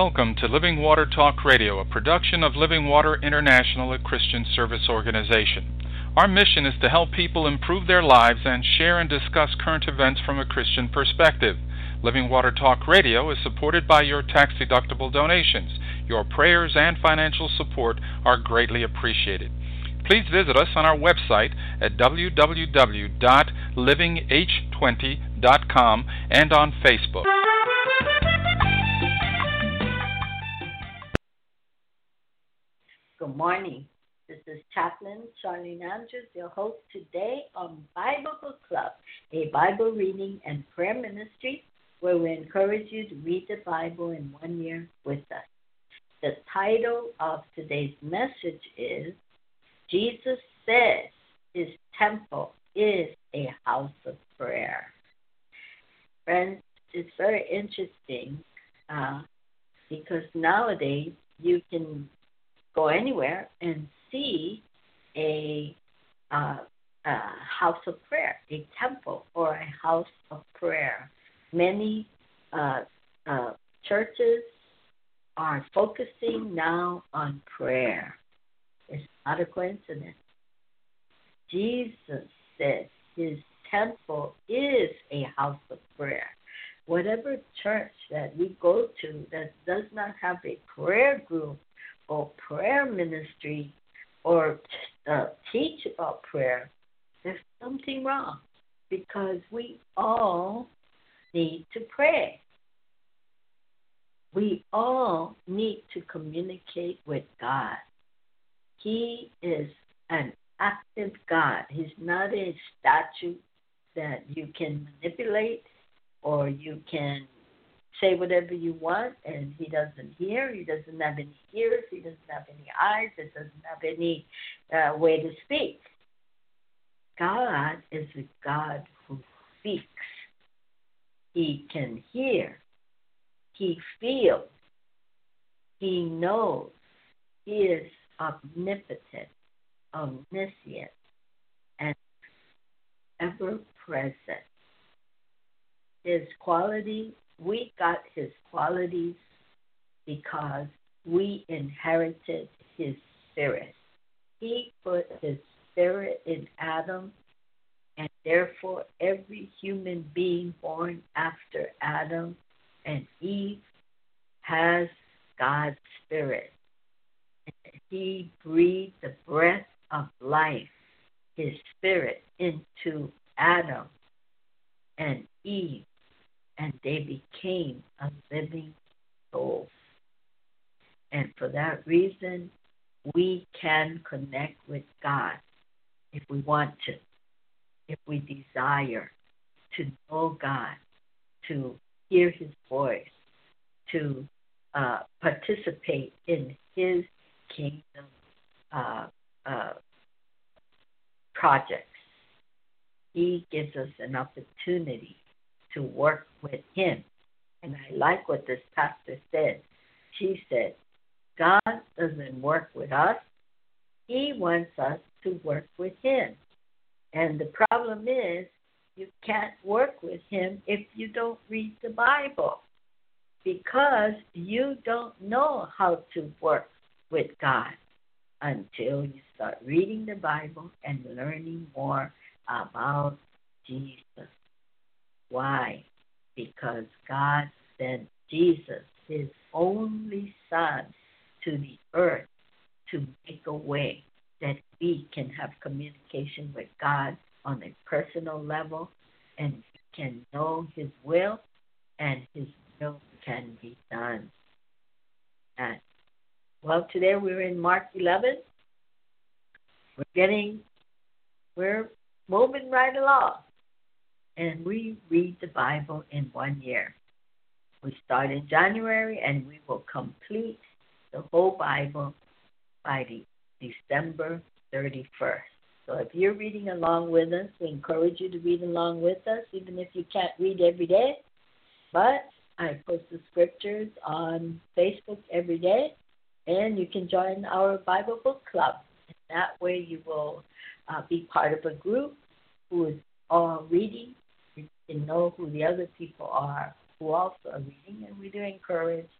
welcome to Living Water Talk Radio, a production of Living Water International, a Christian service organization. Our mission is to help people improve their lives and share and discuss current events from a Christian perspective. Living Water Talk Radio is supported by your tax-deductible donations. Your prayers and financial support are greatly appreciated. Please visit us on our website at www.livingh20.com and on Facebook. Good morning. This is Chaplain Charlene Andrews, your host today on Bible Book Club, a Bible reading and prayer ministry where we encourage you to read the Bible in 1 year with us. The title of today's message is Jesus Says His Temple is a House of Prayer. Friends, it's very interesting because nowadays you can go anywhere and see a house of prayer, a temple or a house of prayer. Many churches are focusing now on prayer. It's not a coincidence. Jesus said his temple is a house of prayer. Whatever church that we go to that does not have a prayer group or prayer ministry or teach about prayer, there's something wrong because we all need to pray. We all need to communicate with God. He is an active God. He's not a statue that you can manipulate or you can say whatever you want, and he doesn't hear, he doesn't have any ears, he doesn't have any eyes, he doesn't have any way to speak. God is a God who speaks. He can hear. He feels. He knows. He is omnipotent, omniscient, and ever-present. His quality, we got his qualities because we inherited his spirit. He put his spirit in Adam, and therefore every human being born after Adam and Eve has God's spirit. And he breathed the breath of life, his spirit, into Adam and Eve, and they became a living soul. And for that reason, we can connect with God if we want to, if we desire to know God, to hear his voice, to participate in his kingdom projects. He gives us an opportunity to work with him. And I like what this pastor said. She said, God doesn't work with us. He wants us to work with him. And the problem is you can't work with him if you don't read the Bible because you don't know how to work with God until you start reading the Bible and learning more about Jesus. Why? Because God sent Jesus, his only Son, to the earth to make a way that we can have communication with God on a personal level and we can know his will and his will can be done. And, well, today we're in Mark 11. We're moving right along. And we read the Bible in 1 year. We start in January and we will complete the whole Bible by December 31st. So if you're reading along with us, we encourage you to read along with us, even if you can't read every day. But I post the scriptures on Facebook every day, and you can join our Bible Book Club. And that way you will be part of a group who is all reading. You can know who the other people are who also are reading, and we do encourage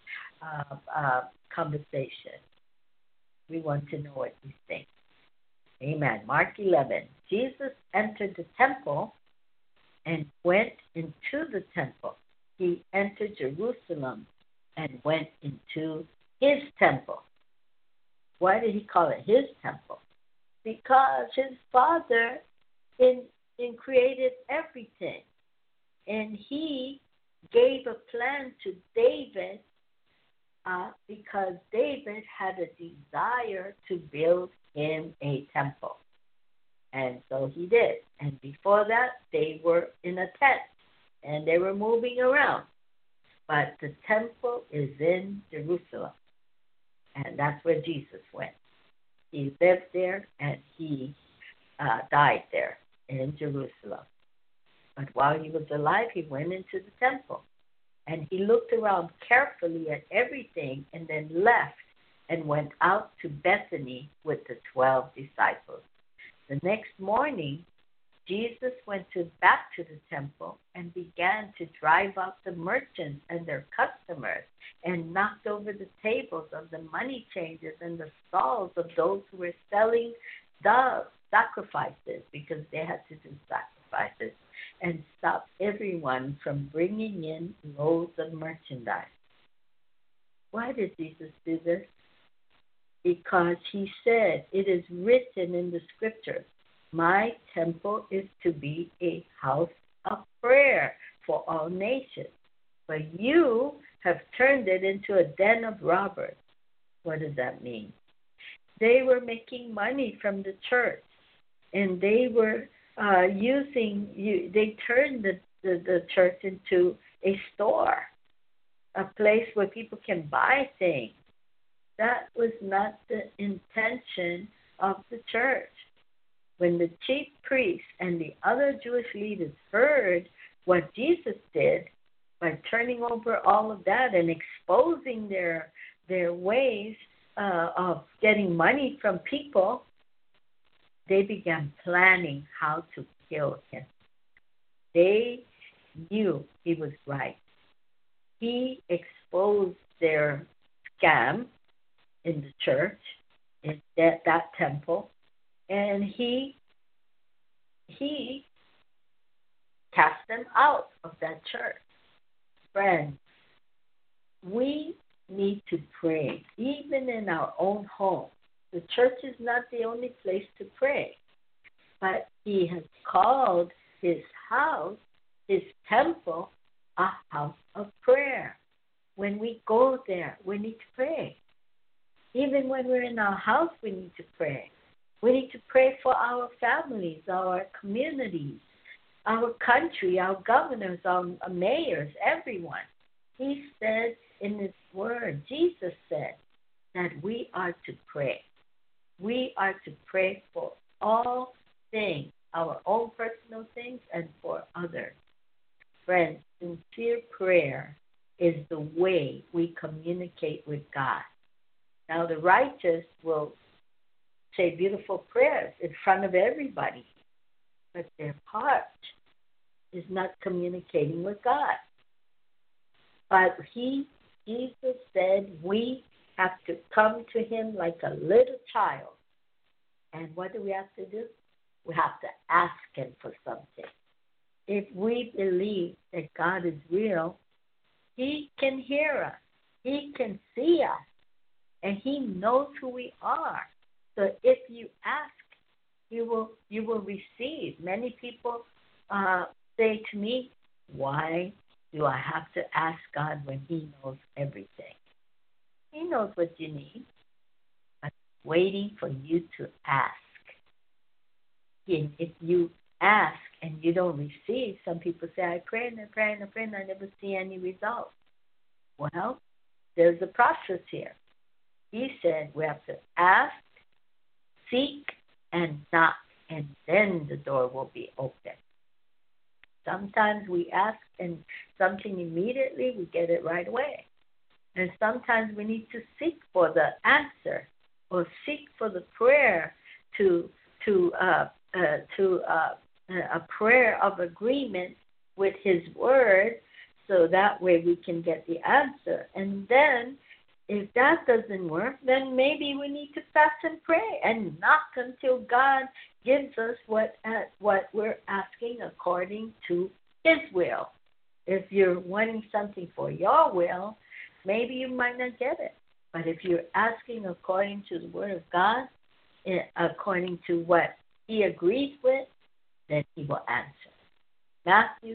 conversation. We want to know what you think. Amen. Mark 11. Jesus entered the temple and went into the temple. He entered Jerusalem and went into his temple. Why did he call it his temple? Because his Father in created everything. And he gave a plan to David because David had a desire to build him a temple. And so he did. And before that, they were in a tent and they were moving around. But the temple is in Jerusalem. And that's where Jesus went. He lived there and he died there in Jerusalem. But while he was alive, he went into the temple. And he looked around carefully at everything and then left and went out to Bethany with the 12 disciples. The next morning, Jesus went back to the temple and began to drive out the merchants and their customers and knocked over the tables of the money changers and the stalls of those who were selling the sacrifices, because they had to do sacrifices, and stopped everyone from bringing in loads of merchandise. Why did Jesus do this? Because he said, it is written in the scriptures, my temple is to be a house of prayer for all nations. But you have turned it into a den of robbers. What does that mean? They were making money from the church, and they were they turned the church into a store, a place where people can buy things. That was not the intention of the church. When the chief priests and the other Jewish leaders heard what Jesus did by turning over all of that and exposing their ways of getting money from people, they began planning how to kill him. They knew he was right. He exposed their scam in the church, in that temple, and he cast them out of that church. Friends, we need to pray, even in our own home. The church is not the only place to pray, but he has called his house, his temple, a house of prayer. When we go there, we need to pray. Even when we're in our house, we need to pray. We need to pray for our families, our communities, our country, our governors, our mayors, everyone. He said in his word, Jesus said, that we are to pray. We are to pray for all things, our own personal things and for others. Friends, sincere prayer is the way we communicate with God. Now, the righteous will say beautiful prayers in front of everybody, but their heart is not communicating with God. But Jesus said we have to come to him like a little child. And what do we have to do? We have to ask him for something. If we believe that God is real, he can hear us. He can see us. And he knows who we are. So if you ask, you will receive. Many people say to me, why do I have to ask God when he knows everything? He knows what you need, but waiting for you to ask. And if you ask and you don't receive, some people say, I pray and I pray and I pray and I never see any results. Well, there's a process here. He said we have to ask, seek, and knock, and then the door will be open. Sometimes we ask and something immediately, we get it right away. And sometimes we need to seek for the answer or seek for the prayer to a prayer of agreement with his word, so that way we can get the answer. And then If that doesn't work, then maybe we need to fast and pray and knock until God gives us what we're asking according to His will. If you're wanting something for your will, maybe you might not get it. But if you're asking according to the Word of God, according to what He agrees with, then He will answer. Matthew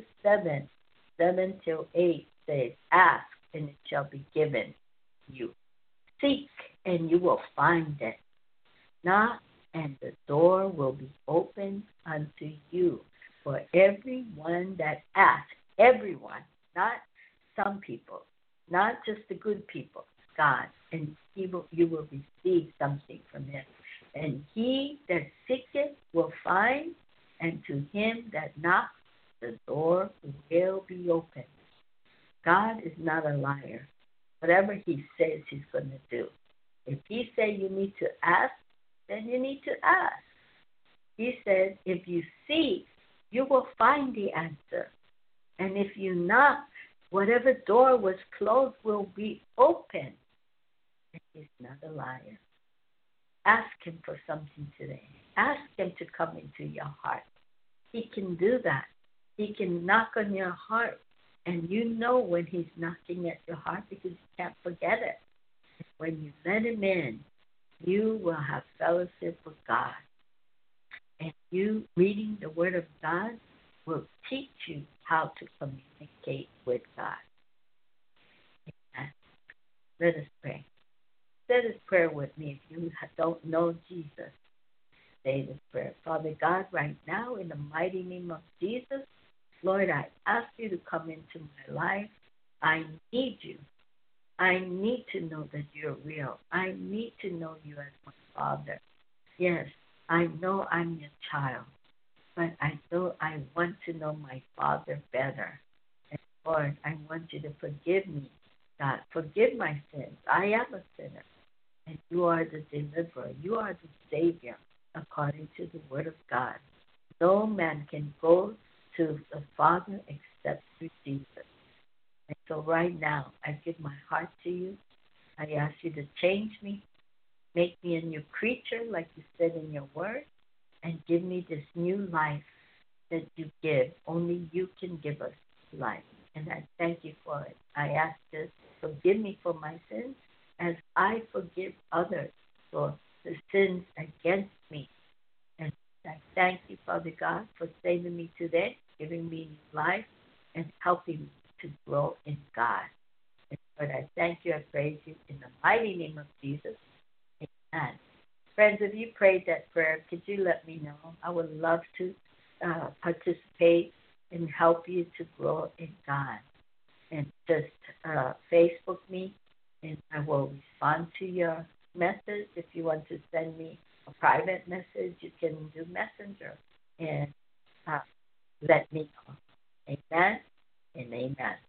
7:7-8 says, "Ask, and it shall be given you. Seek, and you will find it. Knock, and the door will be opened unto you. For everyone that asks," everyone, not some people, not just the good people, God, and you will receive something from Him. And he that seeketh will find, and to him that knocks, the door will be opened. God is not a liar. Whatever He says He's going to do. If He says you need to ask, then you need to ask. He says if you seek, you will find the answer. And if you knock, whatever door was closed will be open. And He's not a liar. Ask Him for something today. Ask Him to come into your heart. He can do that. He can knock on your heart, and you know when He's knocking at your heart because you can't forget it. When you let Him in, you will have fellowship with God. And you reading the Word of God will teach you how to communicate with God. Amen. Let us pray. Say this prayer with me. If you don't know Jesus, say this prayer. Father God, right now, in the mighty name of Jesus, Lord, I ask you to come into my life. I need you. I need to know that you're real. I need to know you as my Father. Yes, I know I'm your child, but I know I want to know my Father better. And Lord, I want you to forgive me. God, forgive my sins. I am a sinner, and you are the deliverer. You are the Savior, according to the Word of God. No man can go to the Father except through Jesus. And so right now, I give my heart to you. I ask you to change me, make me a new creature, like you said in your word, and give me this new life that you give. Only you can give us life. And I thank you for it. I ask you to forgive me for my sins as I forgive others for the sins against me. And I thank you, Father God, for saving me today, giving me life, and helping me to grow in God. And Lord, I thank you, I praise you in the mighty name of Jesus. Amen. Friends, if you prayed that prayer, could you let me know? I would love to participate and help you to grow in God. And just Facebook me, and I will respond to your message. If you want to send me a private message, you can do Messenger and let me know. Amen and amen.